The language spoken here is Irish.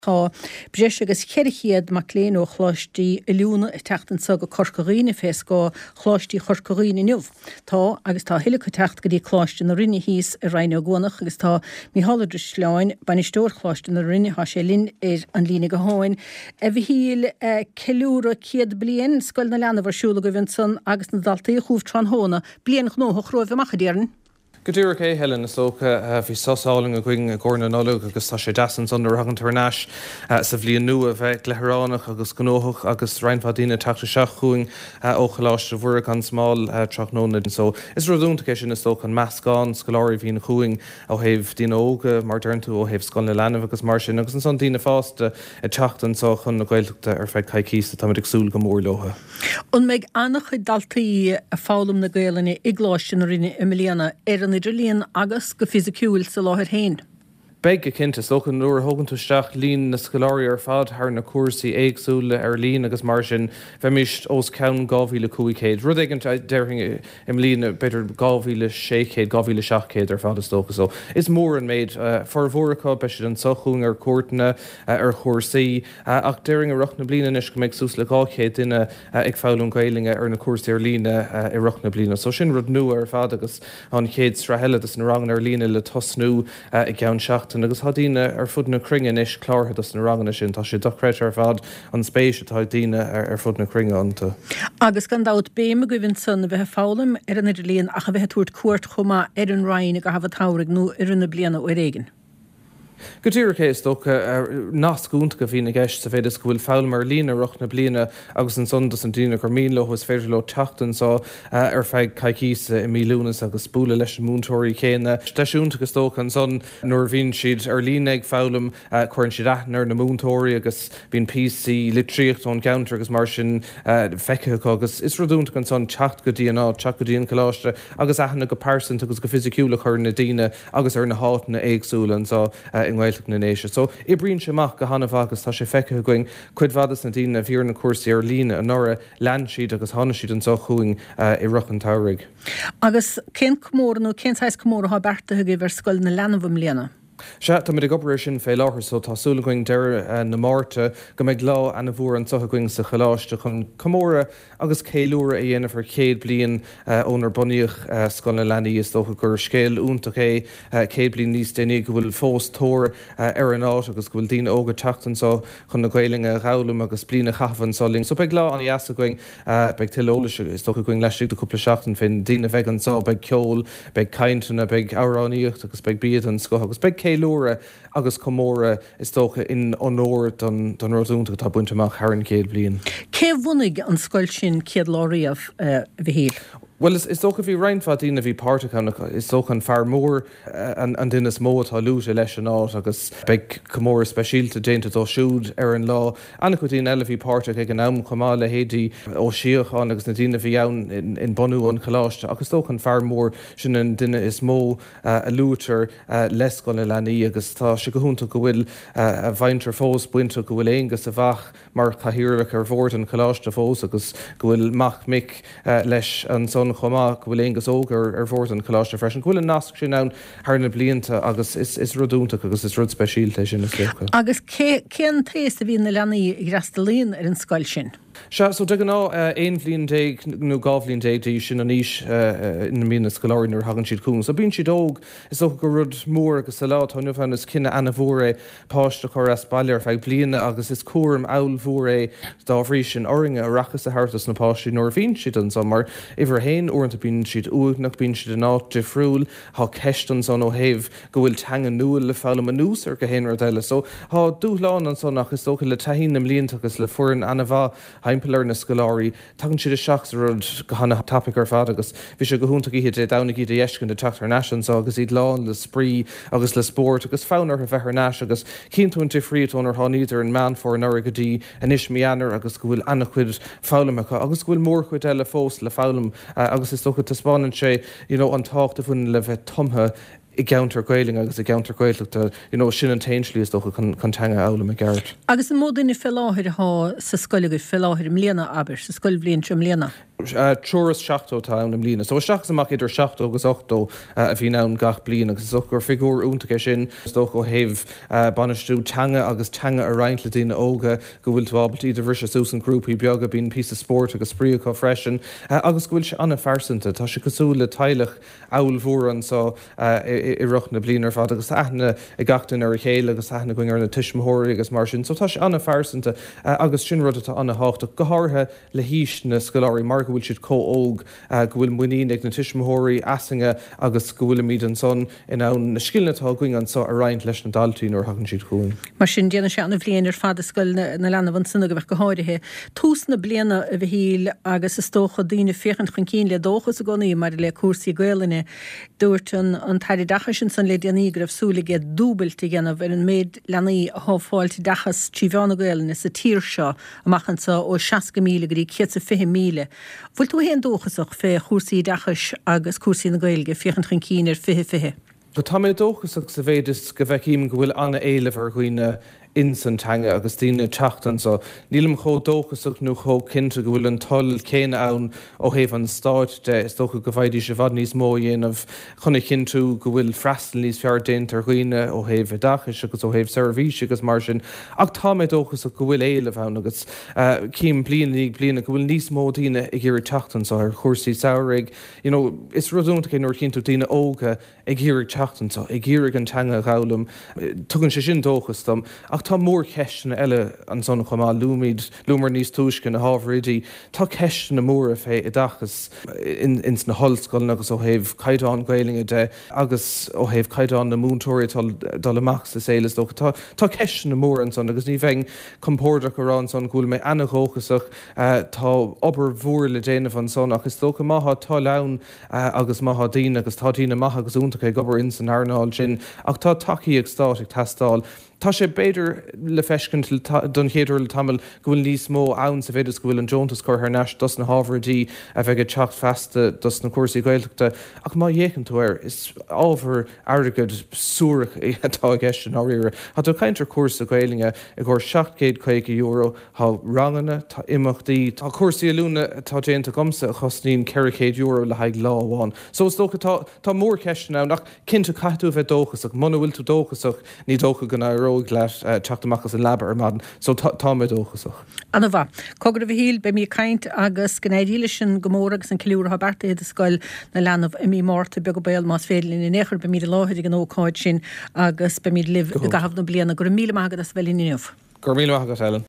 Tá breis agus cheirchéad mac léon ó chláistí leúna a teachtan sa go corcoíine fés go chláistí chorcoíine nuh. Tá agus tá hiile go techt go dtí chláiste na rinne híos a reinine gúnach agus tá míhalladris leáin banistóir chláiste na rinne há sé linn ar an lína go háin. A bhí híl ceúra ciad blion scoil na leanana bharsúla go bhain san agus na daltaí chuúh trán hóna blian nóth chróibh machchadéireann. Godúra é Helen is soca bhí sosáling a going a gcóna nóla agus tá sé deasans under hagan tarnáis sa bblion nua a bheith lehránach agus gnóthach agus reinfadína teachta seach chuing ó chaláiste bhura an smáil trachnóna. So is rodúnta sin is soca an meascán scoláirí hín chuing ó héh dína óga mar dernú ó héh scoilna lenah agus mar sin agus an son dína fásta a teachtan so chun na gailteachta ar feith caiicísta tá ag súl go mór lotha. On méid annach chu daltaí a fálam na gaalanna i gláiste na rinne Emiliana ar an idirlíon agus go fisiciúil sa láthir héin. Beg a cinnta socan nuair thugann túisteach lín na scoláirí ar fad thar na cuasaí éagsúla ar lín agus mar sin bheimist os ceann 2015. Rud éigeant deirthing im lína beidir 2016, 2017 ar fad is tócha. So is mór an méid for bhóracha be an sochún ar cuairtna ar chósaí ach deirring a rochna blina is go méid sús le 200 duine ag fáilún gailinge ar na cuasaí ar lína i rochna blina. So sin rud nua ar fad agus an chéad straheile na rangan ar lína le tosnú i gceann seach agus hadíine ar fud na cringe is chlátha na rangana sin tá sé dochréit ar fad an spéis atá díine ar fud na cringe ananta. Agus gan dát béime go bhín san bheith fálam ar an idirlíon a bheith túirt cuairt chumá ar an rainn go hafh táraigh nó ar na bliana ó réigen. Godúra céis nascúnta go bhína gceist sa féidir go bhfuil fáil mar lína rochna bliana agus an sondas an dína gur mílóchas féidir le teachtan sá ar feidh caiicísa i mílúnas agus spúla leis an múntóirí chéine. Steisiúnta go tócha an son nuair bhín siad ar lína ag fálam chuann siad aithnar na múntóirí agus bhín PC litríocht ón counter agus mar sin feiceach agus is rodúnta an son teacht go dtíana teach go dtíon choláiste agus aithna go páirsant agus go fisiciúla chuir na daine agus ar na hátainna éagsúla an sá in Gaeltacht na néise. So i bríonn séach go hanamh agus tá sé feice going cuid bhadas na dtíine a bhíar na cuasaí ar lína an nora lean siad agus hána siad an so chuing i rochan táraigh. Agus cén cummórú céntáis cummór ha bertathe go bhar scoil na lenahm léana. Se tá mid gobar sin fé láthir so tásúla going deir na máirte go méid lá ana bhór an socha going sa choláiste chun commóra agus céúra a dhéanamh ar céad blion ónar buíoch scoil na leanaí is dócha gur scéal úntaach céad blion níos déine go bhfuil fós tóir ar an áit agus go bhfuil dína óga teachtan so chun na gailinge rálam agus blina chafan soling. So beag lá an iasa going beag tilolaise is dócha going leis de cúpla seachtain fin dína bheith an sá beag ceol, beag caintena, beag áráníocht agus beag bíad an sco agus beag céúra agus commóra is tócha in onóir don rodúnta tá buinteach cheann céad blion. Cé bhunaigh an scoil sin céad láiríomh bhí híl? Well, is tócha bhí reinfadína bhí páirteach is tócha an fear mór an duine mó tá lúte leis an áit agus beag commór speisialta déanta ó siúd ar an lá. Anna chu dtíon eile bhí páirteach ag an am chumá le héadí ó siocháin agus na dtíine bhí ann in bonú an choláiste agus tócha an fear mór sin an duine is mó a lúter les go le leanaí agus tá si go húnta go bhfuil a bhaintear fós buinte go bhfuil éongus a bhach mar chahiúrach ar bhór an choláiste fós agus go bhfuil mach mic leis an son chumá go bhfuil éongus ógar ar bhór an choláiste freisin. Bhfuil an nasc sin ann thar na blianta agus is rodúntaach agus is rud speisialta sin is lécha. Agus cén tréas a bhí na leanaí i Grastalín ar an scoil sin? Se so de ná éon bblion déag nó gábhlíonn déag sin an níos ina mína scoláirín ar hagann siad cún. So bíonn siad óg is go rud mór agus sa lá táinmh fan is cinenne ana bhór páiste chu as bailile ar feidh bliana agus is cuam áil bhór dáhrí sin oringe a rachas a hátas na páistí nóir bhíonn siad an samar ihar hain orintanta bíonn siad uagnach bíonn siad an áit de friúil há ceistan san ó héh go bhfuil teanga nuail le fálam a nús ar go héanaar deile. So há dúláán an sonnach is tócha le taín na mlíonanta agus le fuair ana bha heimplar na scoláirí tagann siad a seach rud go hanna tapig ar fad agus bhí sé go húnta iad dana iad dhéiscin de teachtar nations agus iad lán le sprí agus le sport agus fánar a bheithar náis agus cínún difriúón ar háníidir an man for an airgadí an is mianar agus go bhfuil annachcuid fálamacha agus bhfuil mór chuid eile fós le fálam agus is tócha taspáin sé an tácht a bhfuin le bheith tomtha i gceantar gailing agus i gceantar gailteachta sin an tainslí is dócha chun teanga ála a gceart. Agus an módaine fé láthir há sa scoile go fé láthir mléana aber sa scoil blion trim léana. Turas seachtó am lína. So seach amach idir 7 agus 8 a bhí ná gach blian agus gur figúr úntacha sin sto go héh banistú teanga agus teanga a reinint le dtíine óga go bhfuil tábaltí de bhir Susan grúpaí beaga bín pí sport agus spríoá freisin agus bhfuil se anna fersanta tá se cosú le teilech áil mhór an so i ruch na blianar fad agus aithna i gatain ar a chéile agus aithna going ar na tiismthirí agus mar sin, so tá se anna fersanta agus sin rud atá anna hácht gothartha le híis na scoláirí mar go bhfuil siad comhóg go bhfuil muoín ag na tiismthirí asange agus go bhfuil míad an son in ann na sciilnatá going an so a reinint leis na daltaín ar hagann siad chuin. Mar sin déanana se anna bblianaar fada scoil na leanana sanna go bheith go háirithe. Tús na bliana a bheith híl agus is tócha daoine féchan chun cín le dóchas a gcónaí mar le cuasaí gaalaine dúirt an tairi dacha sin san le déanaí gribh súla ge dúbalta ghéanamh ar an méid leanaí a thófáilte dachas tríbheánna gaalaine sa tír seo amachchansa ó 60 míle gurí 150 míle. Bhfuil tú héan dóchasach fé cuasaí dachas agus cuasaí na gailge féchan chun cín ar fihe. Ba tá mé dóchasach sa bhéidir go bheith go bhfuil anna éileh ar chuoine insantanga agus tíine teachtan so nílam cho dóchasach nó cho cinnte go bhfuil an toll céine ann ó héh an stáit de is dócha go bhaidí se bhd níos mó dhéanamh chuna cinú go bhfuil freistal níos fear déint ar chuoine ó héh dachas agus ó héh servís agus mar sin ach tá mé dóchasach go bhfuil éileh ann agus cím bliana go bhfuil níos mó tíine ag ggéir teachtan so ar chósaí saoraigh is rudúnta cé nóir cinnú tíine óga ag ggéir teachtan so ag ggéir an teanga gálam tugann sé sin dóchastam tá mór ceisina eile an sonna chumá lúmar níos túiscin na hábhrídí tá ceisina na mór a fé i dachas ins na hallscoiln agus ó héh caiidán gailinge de agus ó héh caiidán na múntóirí dal amach sa éiles do tá ceisina na mór an son agus ní bheith compórdaach arán son gúil mé anachóchasach tá obair mhór le déanamh an son agus dócha maitha tá len agus maitha daine agus tá tíine maitha agus úntacha gobar in san airnáil sin ach tá takeí ag stáit ag testáil. Tá sé beidir le feiscin don chéidir le tamil go bhfuil níos mó ann sa bhéidir go bhfuil an Joontas chuir neis dus na Harvardí a bheith teach festa dus na cuasaí gailteachta ach má dhéann tú is ábhar airgad súrach atá gceist an áíire. Tá tú caiintear cuasa gailinge i ggur 750 euro há ranganna tá imachtaí tá cuasaí lúna tá déanta gomsa a chusnín 400 euro le haig láháin. So is dócha tá mór ceist ná nach cinnte caiú bheith dóchasach muna bhfuil tú dóchasach ní dócha gan leis teachtamachchas an lebar ar madan, so tá mé dóchasach. Anna bha, cogur a bhí híl be mí caint agus gnéidíile sin gomór agus an ciúr ha berta a scoil na leanamh i mí mórta be go béal más félinn in éair be mí láthir an ócáid sin agus be mí liv gahabh na bliana gur 1000 agad as bhelíniuh. Gur 1000 agad Ellen.